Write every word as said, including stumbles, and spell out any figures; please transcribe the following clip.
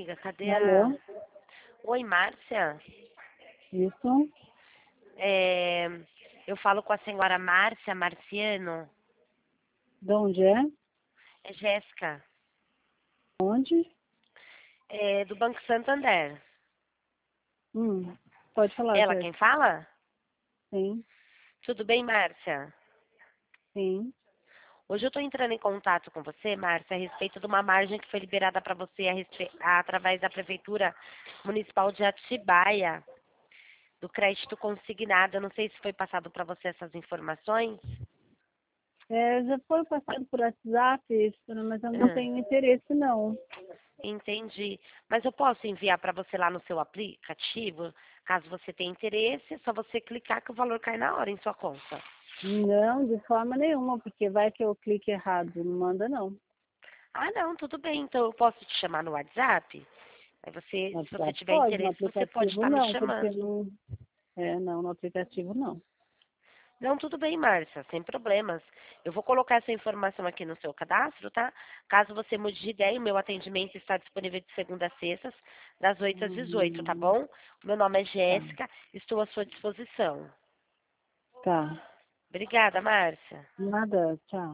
amiga. Cadê a... Alô? Oi, Márcia. Isso? É, Eu falo com a senhora Márcia Marciano. De onde é? É Jéssica. Onde? É do Banco Santander. Hum, pode falar, Ela quem Jéssica. fala? Sim, Tudo bem, Márcia? sim. Hoje eu estou entrando em contato com você, Márcia, a respeito de uma margem que foi liberada para você a respe- através da Prefeitura Municipal de Atibaia, do crédito consignado. Eu não sei se foi passado para você essas informações. É, já foi passado por WhatsApp, isso, mas eu não Ah, tenho interesse, não. entendi. Mas eu posso enviar para você lá no seu aplicativo, caso você tenha interesse, é só você clicar que o valor cai na hora em sua conta. Não, de forma nenhuma, porque vai que eu clique errado. Não manda, não. Ah, não, tudo bem. Então eu posso te chamar no WhatsApp? Aí você, No se você WhatsApp tiver pode, no interesse, você pode aplicativo estar me não, porque chamando. não... É, não, no aplicativo não. Não, tudo bem, Márcia, sem problemas. Eu vou colocar essa informação aqui no seu cadastro, tá? Caso você mude de ideia, o meu atendimento está disponível de segunda a sextas, das oito às dezoito, tá Hum, bom? Meu nome é tá, Jéssica, estou à sua disposição. tá. Obrigada, Márcia. Nada, tchau.